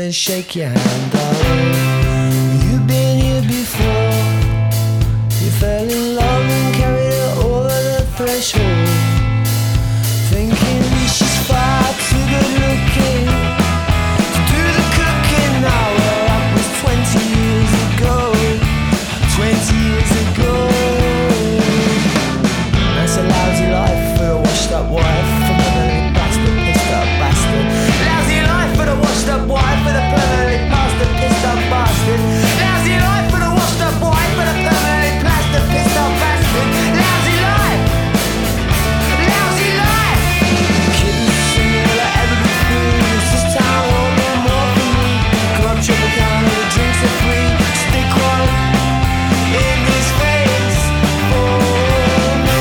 then shake your hand. Oh, you've been here before. You fell in love and carried her over the threshold, thinking she's far too good looking to do the cooking. Now, well, that was 20 years ago. 20 years ago. That's a lousy life for a washed up wife, for the permanently bastard, pissed up bastard. Lousy life for the washed up wife, for the permanently bastard, pissed up bastard. Lousy life for the washed up wife, for the permanently bastard, pissed up bastard. Lousy life. Lousy life. Kittens singing all I ever been through. This is town hall, no more for me. Club Tropicana, the drinks are free. Stick one in his face for me.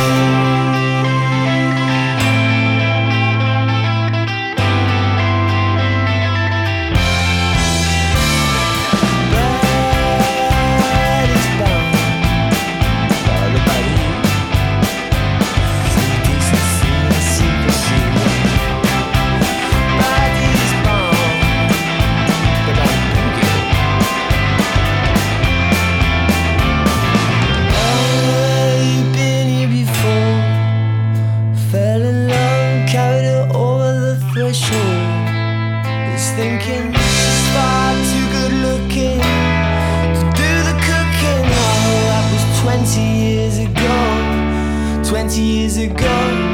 Bad is bound by the body. See decency and secrecy. Bad is bound, but I'm boogie. Oh, you've been here before. Fell in love, carried her over the threshold. Is thinking she's far too good looking to do the cooking. Oh, that was 20 years ago. 20 years ago.